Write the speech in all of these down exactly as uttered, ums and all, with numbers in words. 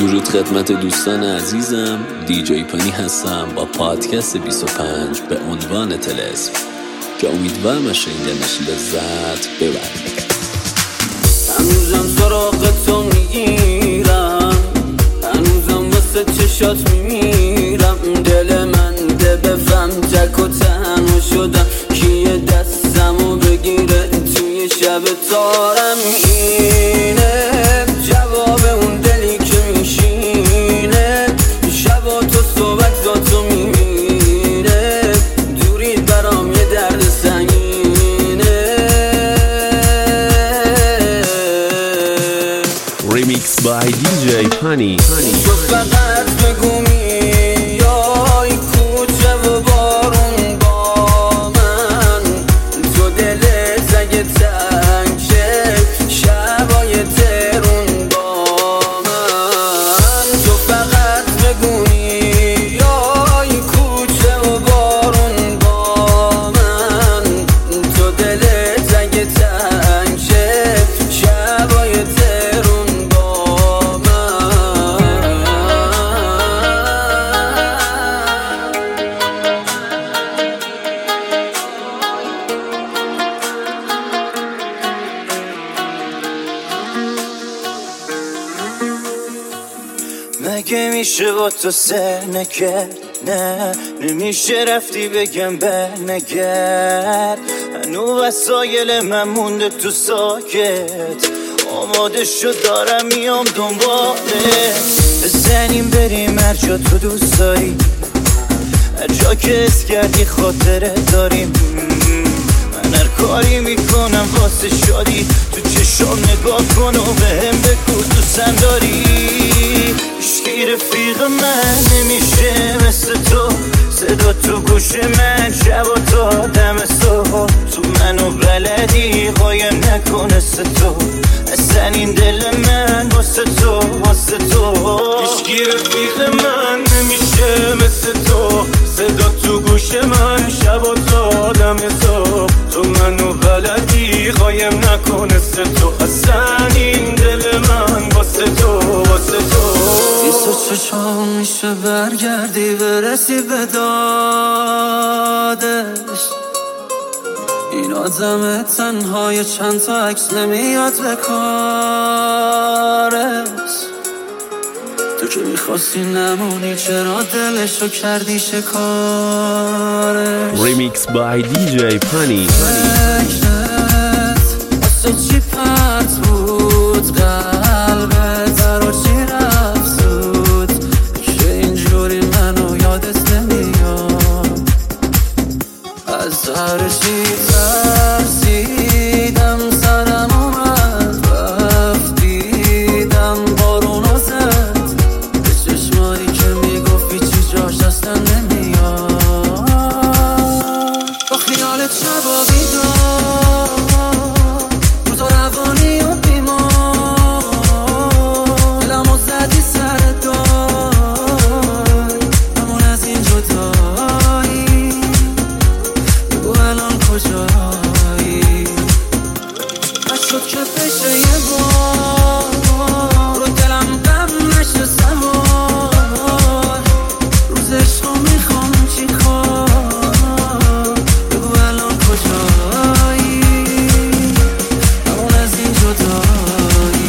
درود خدمت دوستان عزیزم، دی جی پانی هستم با پادکست بیست و پنج به عنوان طلسم که امیدوارم از شنیدنش لذت ببرید. هنوزم سراغ تو میگیرم، هنوزم واسه چشات میمیرم. دل من ده بفهم تک و تنها شدم، کیه دستمو بگیره توی شب تارم. اینه جواب اون دلی که میشینه، شبا تو صحبتاتو میبینه، دورید برام یه درد سنگینه. ریمیکس بای دی جی پانی. تو فقط بگو میای کوچه و بارون با من، تو دلت اگه تنگ شه شبای ترون با من. تو فقط بگو میای کوچه و بارون با من، تو دلت اگه تنگ شه شبای ترون با من. مگه میشه با تو سر نکرد؟ نه نمیشه رفتی بگم بر نگرد. هنو وسایل من مونده تو ساکت، آماده شد دارم میام دنباله. بزنیم بریم هر جا تو دوست داری، هر جا که اس کردی خاطره داریم. من هر کاری میکنم واسه شادی، تو چشام نگاه کن و بهم بگو دوستم داری. هیچکی رفیق من نمیشه مثل تو، صدا تو گوش من شب و تا دم صبح. تو منو بلدی قایم نکن مثل تو، اصلا این دل من واسه تو واسه تو. هیچکی رفیق من نمیشه مثل تو، صدا تو گوش من شب و تا دم صبح. تو منو بلدی قایم نکن مثل تو، اصلا این دل من واسه تو واسه تو. بیست چشام میشه برگردی برسی به دادش، این آدم تنهای چند تا عکس نمیاد به کارش. تو که میخواستی نمونی چرا دلشو کردی شکارش. ریمیکس بای دی جی پانی. فکرت واسه چی پرت بود قلبت، برا چی رفت زود که اینجوری منو یادت نمیاد. از هر چی ترسیدم سرم اومد رفتیدم بارونو زد، به چشمایی که میگفتی چی جاش اصلا نمیاد. با خیالت شبا بیدار رو تو روانی و بیمار، دلمو زدی سر دار همون از این جدایی. بگو الان کجایی؟ نشد که بشه یه بار رو دلم غم نشه سوار، روز عشقو میخوام چی کار؟ بگو الان کجایی؟ همون از این جدایی.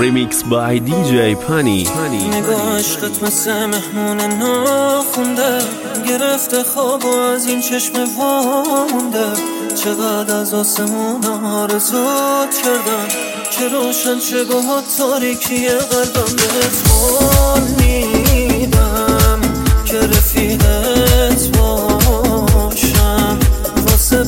ریمیکس بای دی جی پانی. نگاه عشقت مثل مهمون ناخونده، گرفته خواب و از این چشم وامونده. چقدر از آسمون آرزوت کردم که روشن چه با تاریکی قلبم بهت قول میدم که رفیقت باشم واسه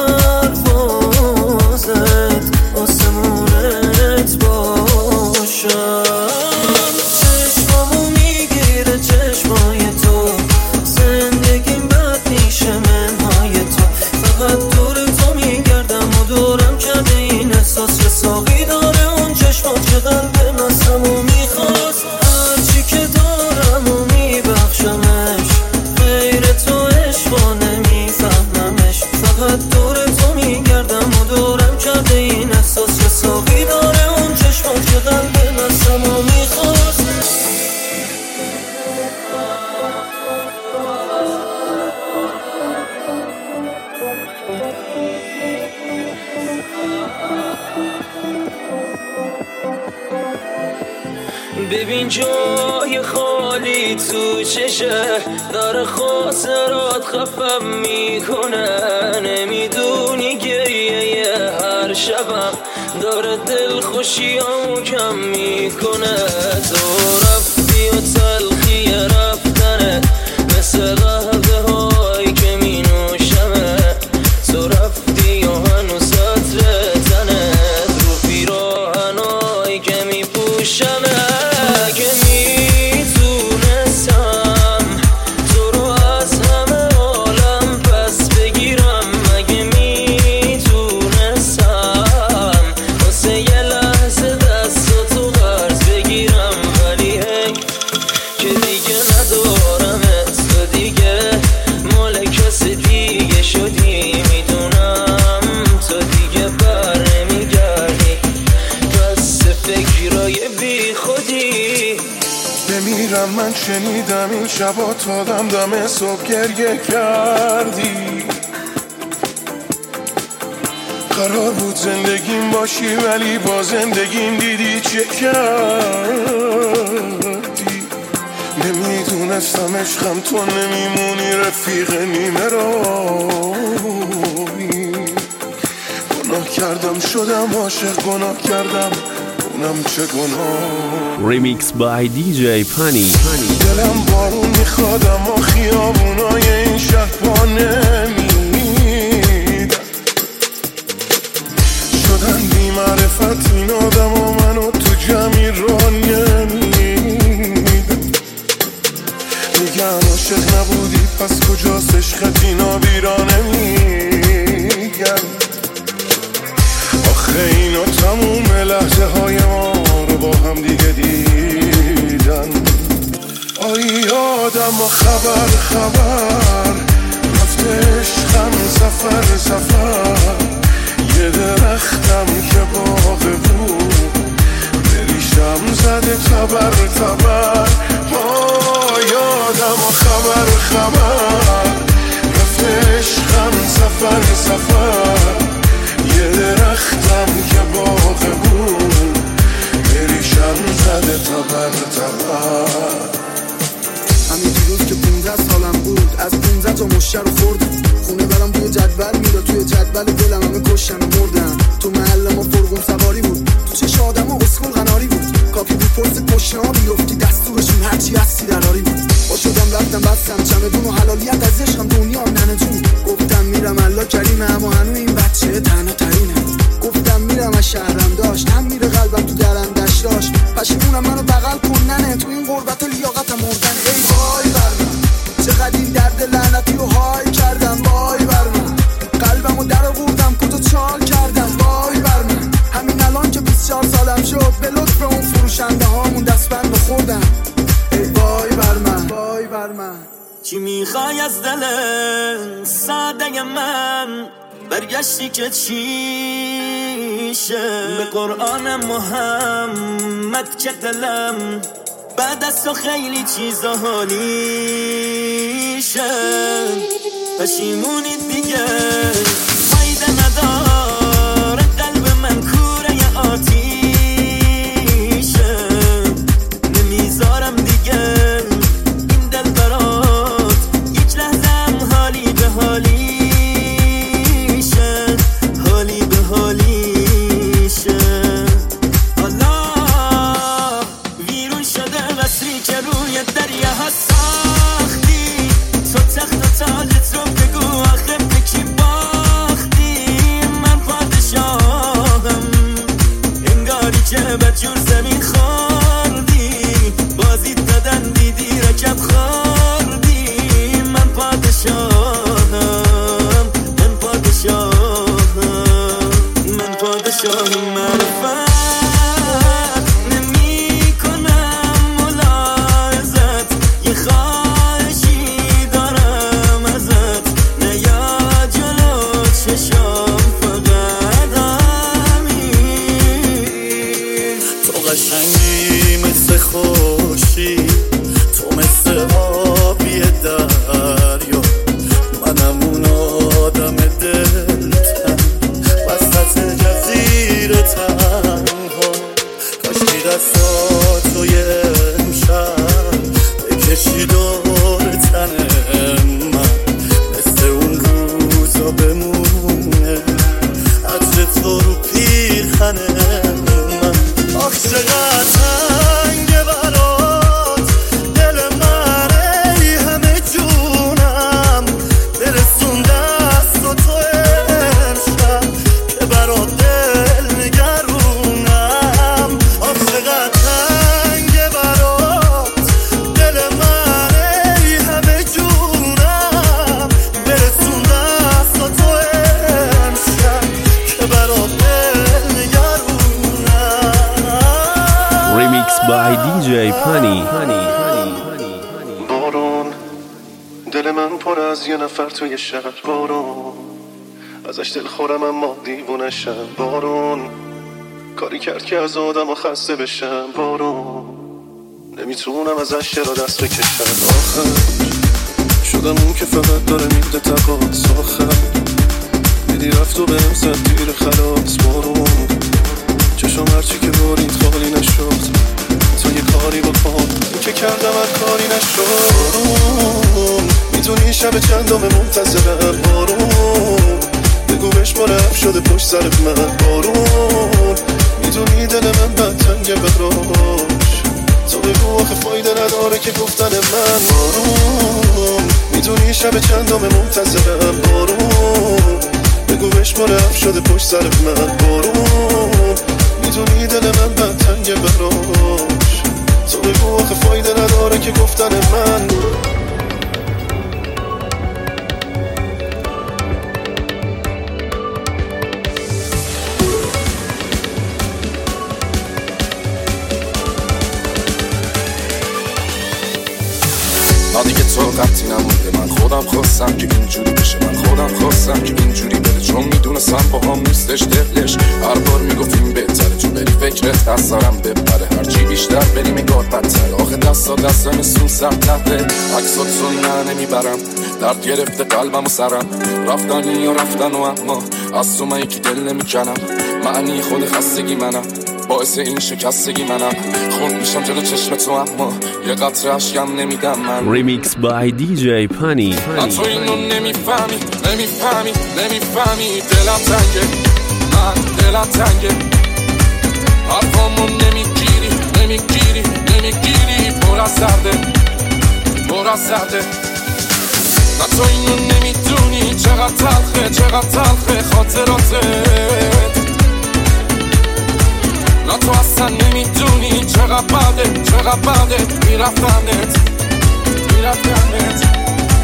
پروازت آسمونت باشم. چشمامو میگیره چشمای تو، زندگیم بد میشه منهای تو. فقط دور تو میگردم و دورم کرده این احساس که ساقی داره اون چشمات که قلب نستمو میخواست. هرچی که دارم و میبخشمش، غیر تو عشقا نمیفهممش. فقط دور تو میگردم و دورم کرده این احساس که ساقی داره اون چشمات که قلب نستمو میخواست. ببین جای خالی تو چشه، داره خاطرات خفم میکنه. نمیدونی گریه هر شبم داره دل خوشیامو کم میکنه. تو رفتی و تلخی رفتنه مثل قهوه هایی که می نوشمه. تو رفتی و هنوز سطر تنت رو پیراهنایی که می پوشمه. که میتونستم تو رو از همه عالم پس بگیرم. مگه میتونستم واسه یه لحظه دستاتو قرض بگیرم. ولی هی که دیگه ندارمت، تو دیگه مال کس دیگه شدی. میدونم تو دیگه بر نمیگردی، پس فکرای بی خودی. بمیرم من شنیدم این شبا تا دم دم صبح گریه کردی. قرار بود زندگیم باشی ولی با زندگیم دیدی چه کردی. نمیدونستم عشقم تو نمیمونی رفیق نیمه راهی. گناه کردم شدم عاشق، گناه کردم اونم چه گناه. ریمیکس بای دی جی پانی. دلم بارون میخواد اما خیابونای این شهر پا نمیدن. شدن بی معرفت این آدم و منو تو جمعی را نمیدن. میگن عاشق نبودی پس کجاست عشقت اینا بیرا نمیگن. آخه اینا تموم لحظه های ما رو با هم دیگه دیدن. آی آدم و خبر خبر رفته عشقم سفر سفر. یه درختم که باغ بود بریشم زده تبر تبر. آی آدم و خبر خبر رفته عشقم سفر سفر. یه درختم که باغ بود بریشم زده تبر تبر. همین دیروز که پونزده سالم بود از پونزده تا مشتر رو خوردم. خونه برام توی جدول میداد، توی جدول دلم همه کشتن و مردن. تو محل ما فرقون سواری بود، تو چش آدم ها اسکول قناری بود. کافی بود پرس پشت ها بیفتی دستورشون هرچی هستی دراری بود. با شدم رفتم بستم چمدون و حلالیت از عشقم دنیا ننه جون. گفتم میرم الله کریمه اما هنو این بچه تنها ترینه. گفتم میرم از شهرم داشت هم میره قلبم تو درندش داشت. پشیمونم منو بغل کننه تو این غربت و لیاقتم مردن. ای وای بر من چقدر این درد لعنتی رو های کردم. وای بر من قلبمو در آوردم کتو چال کردم. وای بر من همین الان که بیست و چهار سالم شد به لطف اون فروشنده هامون دستبند خوردم. ای وای بر من وای بر من. چی میخوای از دل ساده من؟ برگشتی که چیشه به قرآن محمد که دلم بعد از تو خیلی چیزا حالیشه. پشیمونی دیگه فایده نداره، قلب من کوره آتیشه. تاجت رو بگو آخه بکی باختی من پادشاهم انگاری که بدجور زمین خوردی بازی دادن دیدی رکب خوردی من پادشاهم من پادشاهم من پادشاهم معرفت قشنگی مثل خوشی تو مثل آبی دریا منم اون آدم دلتن وسط جزیره تنها کاشکی دستاتو یه امشب بکشی دور تن من مثل اون روزا بمونه عطر تو رو پیرهن آخ چقدر تنگه برات دل من ای همه جونم برسون دست و تو امشب که برات دل نگرونم آخ چقدر تنگه برات دل من ای همه جونم برسون دست و تو امشب که برات دل Remix by دی جی پانی. بارون دل من پر از یه نفر توی شهر بارون ازش دل خورم اما دیوونشم بارون کاری کرد که از آدم و خسته بشم بارون نمیتونم ازش چرا دست بکشم آخر شدم اون که فقط داره میده تقاس آخر دیدی رفت و بهم زد تیر خلاص بارون چشم هرچی که بارید خالی نشد تو یه کاری بکن که کردم هر کاری نشد بارون میدونی شب چندم منتظرم بارون بگو بهش ما رفت شده پشت سر من بارون میدونی دل من بد تنگه براش تو بگو آخه فایده نداره که گفتن من بارون میدونی شب چندم منتظرم بارون بگو بهش ما رفت شده پشت سر من بارون میدونی دل من بد تنگه براش تو بگو آخه فایده نداره که گفتن من دیگه تو قطعی نمونده من خودم خواستم که اینجوری بشه من خودم خواستم که اینجوری بده چون میدونستم با هم نیستش دلش هر بار میگفتیم بهتره تو بری فکرت دست دارم ببره هرچی بیشتر بری میگاد بدتر آخه دستا دستم سون سر تحته عکسات سون نه نمیبرم درد گرفته قلبم و سرم رفتنی و رفتن و اما از تو من یکی دل نمیکنم معنی خود خستگی منم باعث این شکستگی منم خود میشم جلو چشم تو اما یه قطره عشقم نمیدم من ریمیکس بای دی جی پانی. تو اینو نمیفهمی نمیفهمی نمیفهمی دلم تنگه من دلم تنگه حرفامو نمیگیری نمیگیری نمیگیری پر از درده پر از درده نه تو اینو نمیدونی چقدر تلخه چقدر تلخه خاطراتت نه تو اصلا نمیدونی چقدر بده چقدر بده میرفتنت میرفتنت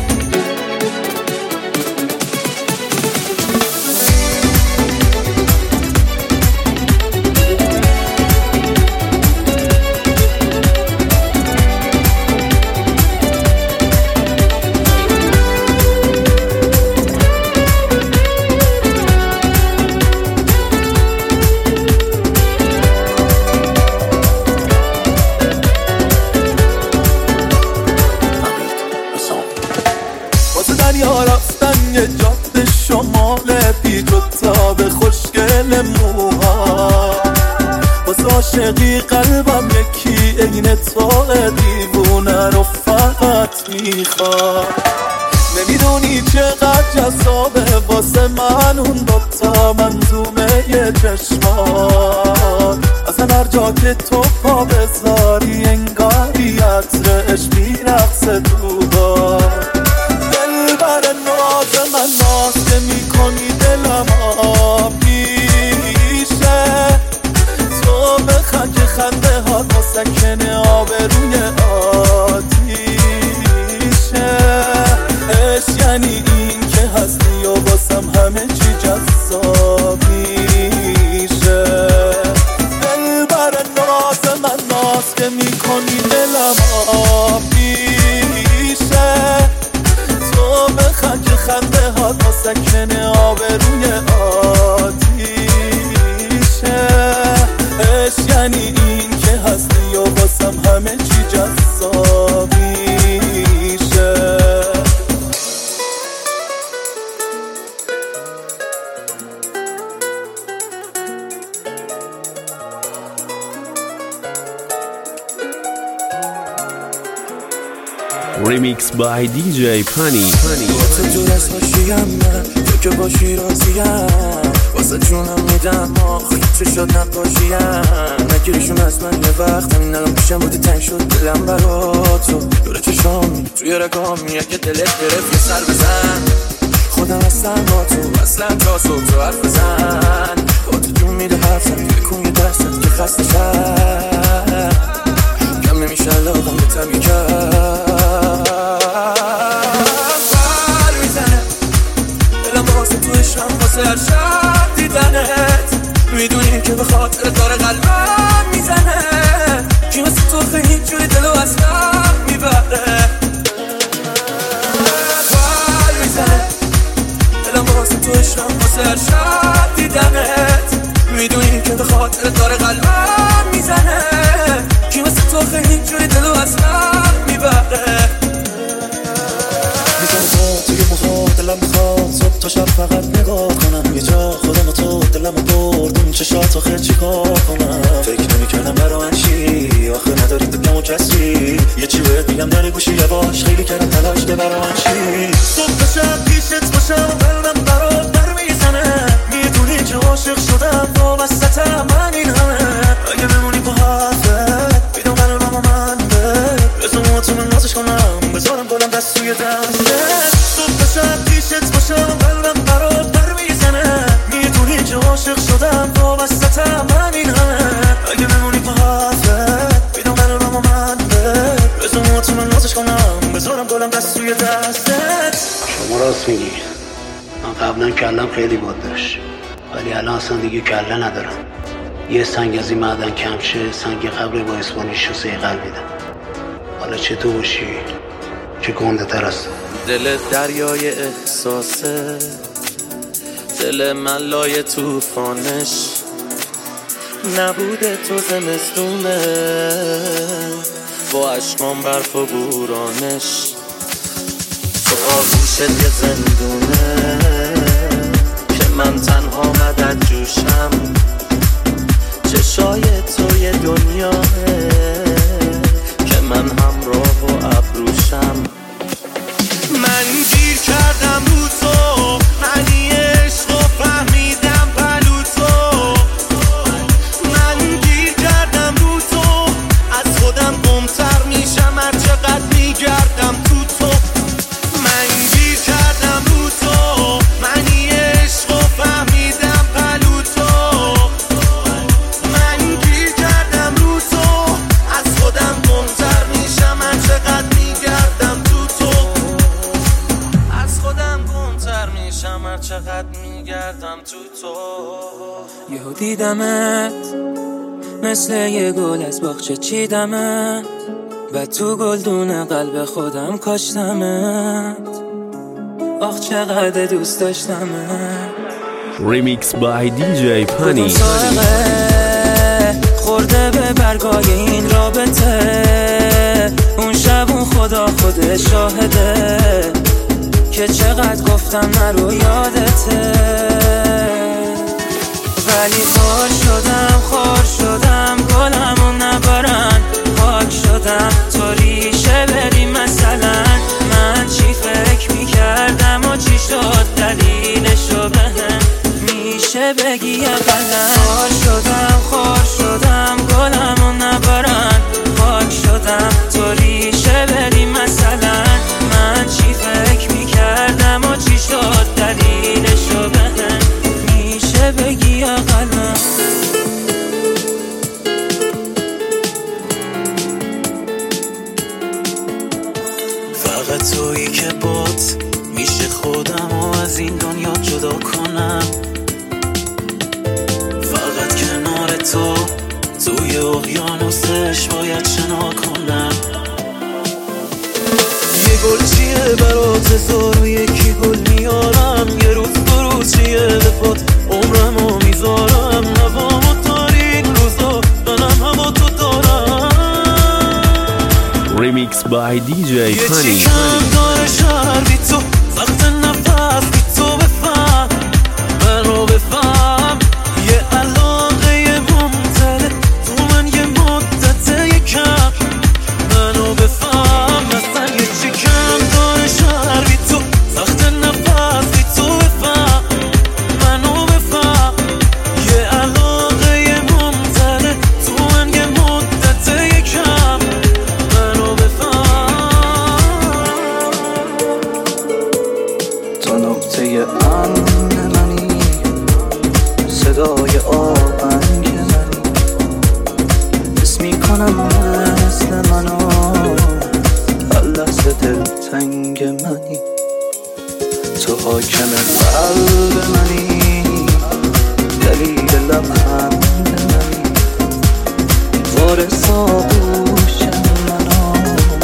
یه جاده شمال پیچ و تاب خوشگل موها واسه عاشقی قلبم یکی عین تو دیوونه رو فقط میخواد نمیدونی چقدر جذابه واسه من اون دوتا منظومه یه چشمان اصلا هر جا که تو پا بذاری انگاری عطرش میرقصه تو بار مسکن آبروی آتیشه. عشق یعنی این که هستی و واسم همه چی جذاب میشه. Remix by دی جی Pani. واسه جور از باشیم من تو که باشی راضیم، واسه جونم میدم آخی چه شد نقاشیم. نگیریشون از من یه وقت همین الان پیشم بودی تنگ شد دلم برا تو. دور چشامی توی رگامی اگه دلت گرفت یه سر بزن. خودم هستم با تو اصلا تا صبح تو حرف بزن. با تو جون میده حرفم توی کون یه دستت که خسته شد کم نمیشه لاغم به تمی کرد. واسه هر شب دیدنت میدونی که به خاطر داره قلبم میزنه. کی مثل تو خیلی جوری دلو از هم میبره. بر میزنه دلم واسه تو عشقم واسه هر شب دیدنت میدونی که به خاطر داره قلبم میزنه. کی مثل تو خیلی جوری دلو از هم میبره. میزنه تو توی موها دلم میخواد صبح تا شب فقط نگاه کنم. یه جا خودم و تو دلم رو برد اون چشات آخه چی کار کنم. فکر نمی کردم برا من چی آخه نداری دلم و کسی. یه چی باید بگم داری گوشی یواش خیلی کردم تلاش که برا من چی. صبح تا شب پیشت باشم و قلبم برات بر میزنه. میدونی که عاشق شدم وابستم من این همه. اگه بمونی با حرفت میدم قلبم و من به بزن تو من نازش کنم بذارم گلم دست توی دستت. صبح تا شب پیشت باشم و قلبم برات بر میزنه. میدونی که عاشق شدم وابستم من این همه. اگه بمونی با حرفت میدم قلبم و من به بزن تو من نازش کنم بذارم گلم دست توی دستت. شما راست میگی، من قبلا کلم خیلی باد داشت ولی الان اصلا دیگه کله ندارم. یه سنگ از این معدن کم شه سنگ قبر با اسپانی شوسه قلب میدم. حالا چه تو باشی چه گنده تر است. دل دریای احساسه، دل من لای توفانش. نبوده تو زمستونه با عشقام برف و بورانش. تو آغوشت یه زندونه که من تنها مدد جوشم. چشای تو یه دنیاه که من همراه و ابروشم. من گیر کردم رو تو معنی عشق و فهمیدم پلو تو. من گیر کردم رو تو از خودم گمتر میشم هر چقدر میگردم تو تو. من گیر کردم رو تو معنی عشق و فهمیدم پلو تو. من گیر کردم رو تو از خودم گمتر میشم هر چقدر میگردم تو تو. از خودم گمتر میشم هر چقدر میگردم تو تو. یهو دیدمت مثل یه گل از باغچه چیدمت. و تو گلدون قلب خودم کاشتمت. آخ چقدر دوست داشتمت. Remix by دی جی Pani. خورده به برگای این رابطه. اون شب اون خدا خود شاهده که چقدر گفتم نرو یادته. ولی خور شدم خور شدم گلمو نبارن. خاک شدم تو ریشه بری مثلا. من چی فکر میکردم و چی شد دلیلشو بهم میشه بگی اقلا. خور شدم خور شدم گلمو نبارن. خاک شدم تو ریشه بری مثلا. من چی فکر میکردم و چی شد دلیلشو بهم میشه بگی اقلا. فقط تویی که بات میشه خودم و از این دنیا جدا کنم. فقط کنار تو توی اقیانوسش باید شنا کنم. یه گل چیه برات هزار و یکی گل میارم. یه روز کوچه دفات عمرمو میذارم هوامو تاریک روزا منم هوا تو دارم Remix by دی جی یه Funny. چی کم داره شهر بی تو سخت نفس بی تو بفهم منو بفهم یه علاقه ممتده تو من یه مدت یکم منو بفهم مثلا یه چی کم داره شهر بی تو سخت نفس بی تو بفهم منو بفهم یه علاقه ممتده تو من یه مدت یکم منو بفهم تو نقطه امن منی صدای آهنگ منی حس میکنم مثل منو هر لحظه دلتنگ منی تو حاکم قلب منی دلیل لبخند منی وارث آغوش منو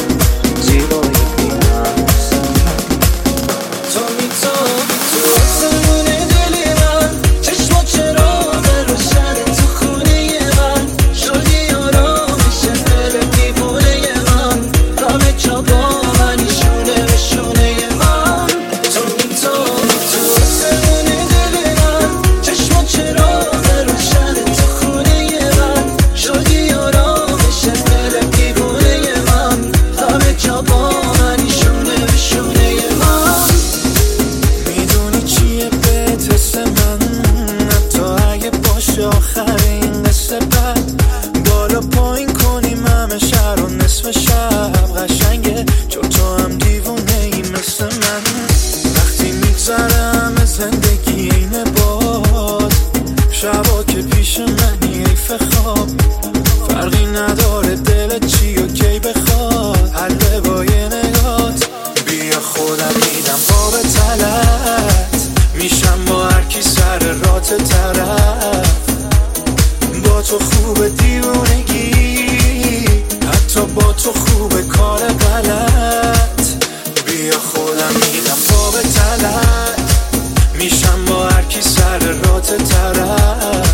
زیبای بی‌نقص منی تو میتابی تو آسمون دل من چشما چراغ روشن تو خونه من شدی آرامش دل دیوونه من همه جا با منی شونه به شونه من تو میتابی تو آسمون دل من چشما چراغ روشن تو خونه من شدی آرامش دل دیوونه من همه جا با منی شونه به شونه من میدونی چیه بهت حس من حتی اگه باشه آخر این قصه بد بالا پایین کنیم همه شهر و نصف شب قشنگه چون تو هم دیوونه ای مثل من وقتی میگذرم زندگی اینه باز شبا که پیش منی ایف خواب فرقی نداره دل چی و کی بخواد حل با یه نگات بیا خودم میدم باب تلت میشم با هر کی سر رات طرف با تو خوب دیوونگی حتی با تو خوب کار غلط بیا خودم میدم باب تلت میشم با هر کی سر رات طرف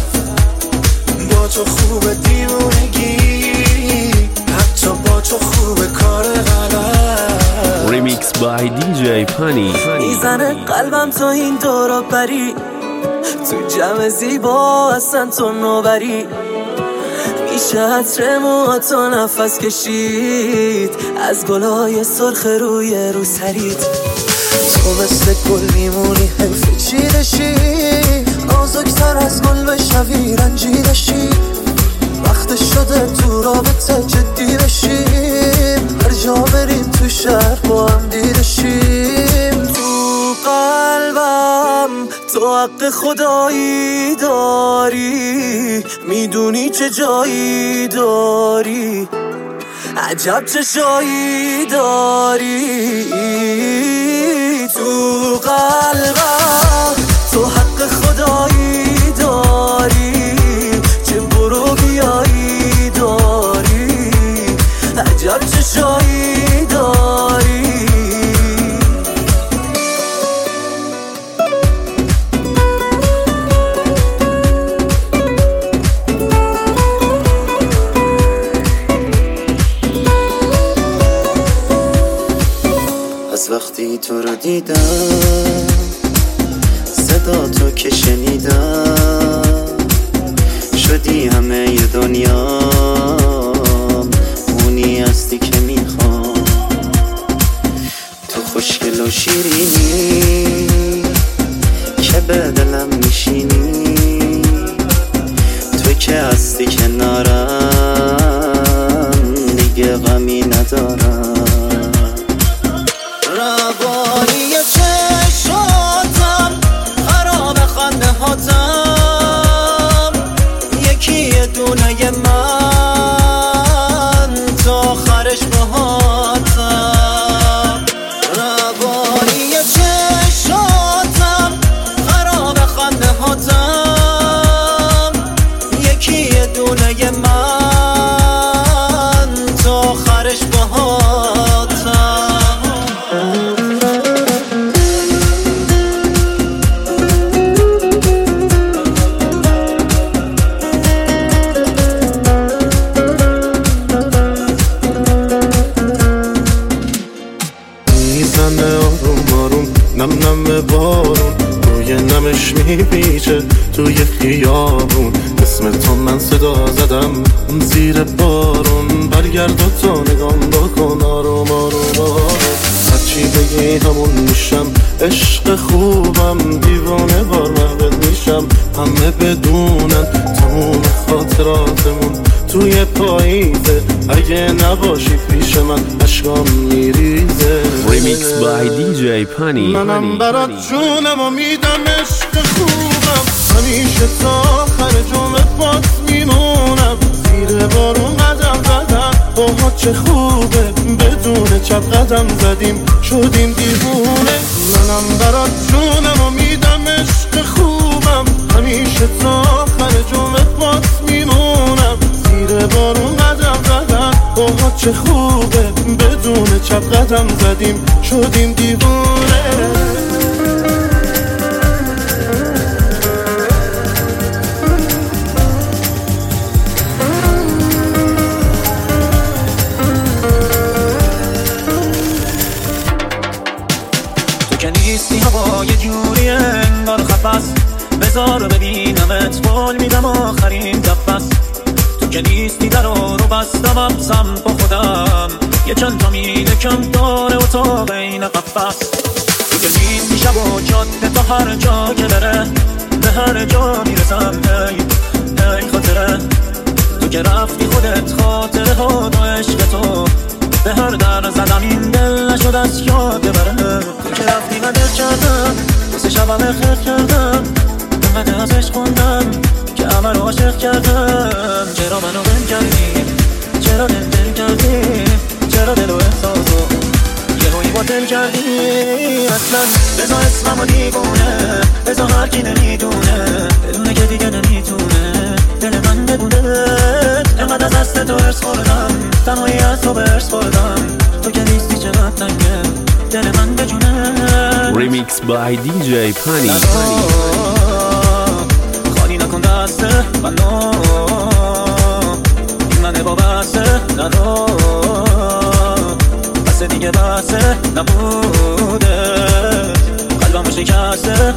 با تو خوب دیوونگی حتی با تو خوب کار غلط Remix by دی جی Funny. میزنه قلبم تو این دورا بری تو جمع زیبا اصلا تو نوبری میشه عطر موها تو نفس کشید از گلای سرخ روی رو سرید تو مثل گل میمونی حیف چیدشی نازکتر از گل بشوی رنجیدشی وقت شده تو رابطه جدی بشیم هر جا بریم تو شهر با هم دیدشیم تو قلبم تو حق خدایی داری میدونی چه جایی داری عجب چه جایی داری تو قلبم تو حق خدایی داری چه برو بیایی داری عجب چه جایی داری از وقتی تو رو دیدم صدا تو که شنیدم شدی همه ی دنیا اونی هستی که میخوام تو خوشگل و شیرینی که به دلم میشینی تو که هستی کنارم دیگه غمی ندارم روانی چشاتم خراب خنده هاتم یکی یه دونه من تا آخرش باهاتم روانی چشاتم خراب خنده هاتم یکی یه دونه من تا آخرش باهاتم نم نم بارون روی نمش میپیچه توی خیابون. اسم تو من صدا زدم زیر بارون. برگرد و تا نگام بکن آروم آروم آروم. هرچی بگی همون میشم عشق خوبم. دیوانه بار محبت میشم همه بدونن تموم خاطراتمون توی پاییزه. اگه نباشی پیش من عشقام میریزه. ریمیکس بای دی جی پانی. منم برات جونم و میدم عشق خوبم. همیشه تا آخر جمعه پات میمونم. زیر بارون قدم زدم باها چه خوبه. بدون چپ قدم زدیم شدیم دیوونه. منم برات جونم و میدم عشق خوبم. همیشه تا آخر جمعه پات میمونم. زیر بارون قدم زدم باها چه خوبه. بدون چپ قدم زدیم شدیم دیوونه. که نیستی هوا یه جوری انگار خفص. بذار ببینمت قول میدم آخرین دفعست. تو که نیستی در رو بستم ابزم با خودم. یه چند تا میده کم داره و تا بین قفص. تو که نیستی شب و جاده تا هر جا که بره به هر جا میرسم. ای ای خاطره تو که رفتی خودت خاطره ها و عشق تو به هر در زدم این دل نشد از یاد ببره. تو که رفتی من دل کردم واسه شبم خیر کردم. انقدر ازش خوندم که همه رو عاشق کردم. چرا منو بند کردی چرا دل دل کردی چرا دل و احساسو یه روی با دل کردی. اصلا بذار اسمم و دیوونه بذار هر کی نمیدونه بدونه که دیگه نمیتونه دل من بدونه. انقدر از دست تو ارس خوردم تنهایی از تو برس خوردم. تو که نیستی چقدر تنگه دل من بجونه. ریمیکس بای دی جی پانی. خالی نکن دسته منو این منه با بسته نرو. بسته دیگه بسته نبوده قلبم شکسته.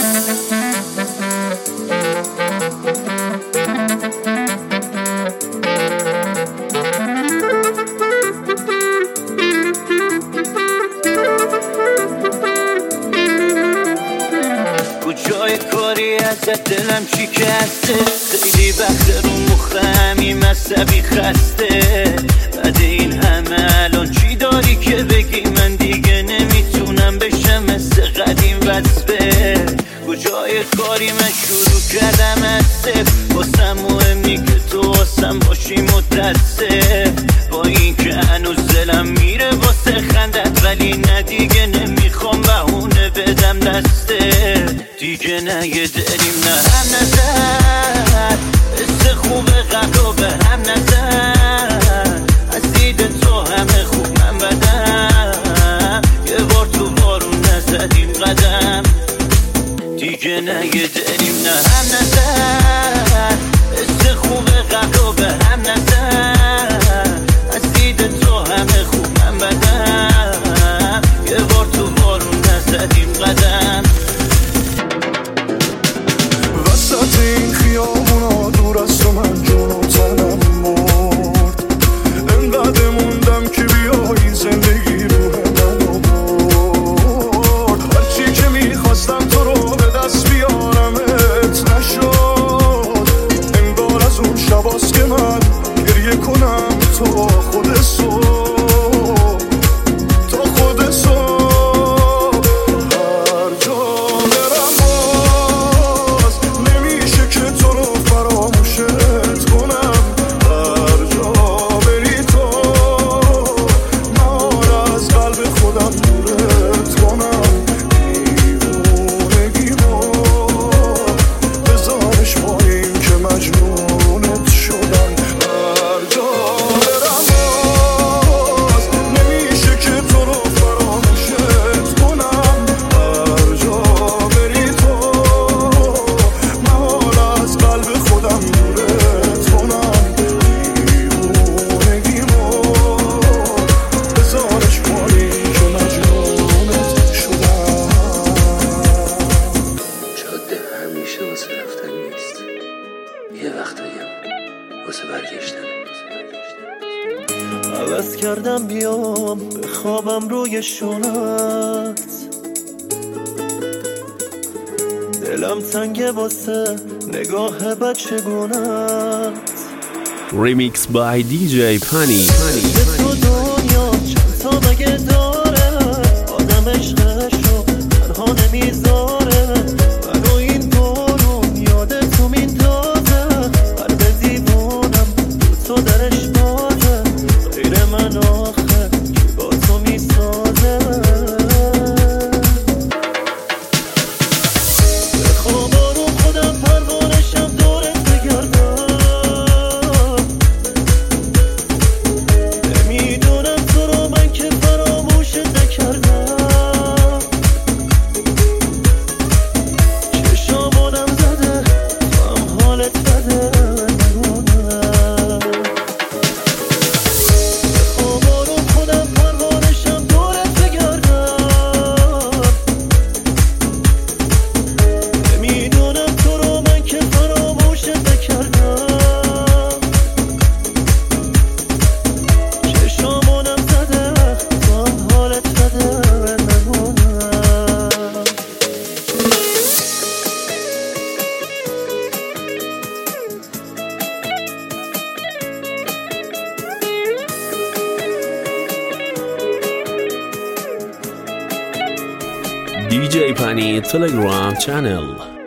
کجای کاری ازت دلم شکسته. خیلی وقت رو مخمی مصبی خسته. بعد این همه الان چی داری که بگی من دیگه نمیتونم بشم مثل قدیم وصفه. کجای کاری من شروع کردم از صفر. واسم مهمی که تو واسم باشی متاسف. با این که هنوز دلم میره واسه خندت ولی نه دیگه نمیخوام بهونه بدم دسته. دیگه نه یه داریم نه هم نظر. حس خوب قبل به هم نظر. از دید تو همه خوب من بدم. یه بار تو بارون نزدیم قدم. دیگه نه یه داریم نه هم نظر. حس خوب قبل به هم نظر. از دید تو همه خوب من بدم. یه بار تو بارون نزدیم قدم. وسط این خیابونا دور از تو من جون و تنم مرد. انقدر موندم که بیایی زندگی روح منو برد. هرچی که میخواستم تو رو به دست بیارمت نشد. کردم بیام بخوابم روی شونت، دلم تنگه واسه نگاه بچگونت. ریمیکس بای دی جی پانی. تو دنیا چند تا مگه داره، آدم عشقشو تنها نمیذاره. منو این بارون یاده تو میندازه، قلب دیوونم تو درش بازه. غیر من آخه کی با تو میسازه. بخواب رو خودم پروانشم دورت بگردم، نمیدونم تو رو من که فراموشت نکردم. چشامونم زده تو هم حالت بده نمونم. بخواب رو خودم پروانشم دورت بگردم، نمیدونم تو رو من که فراموشت نکردم. چشامونم زده تو هم حالت بده نمونم. دی جی پانی تلگرام چنل.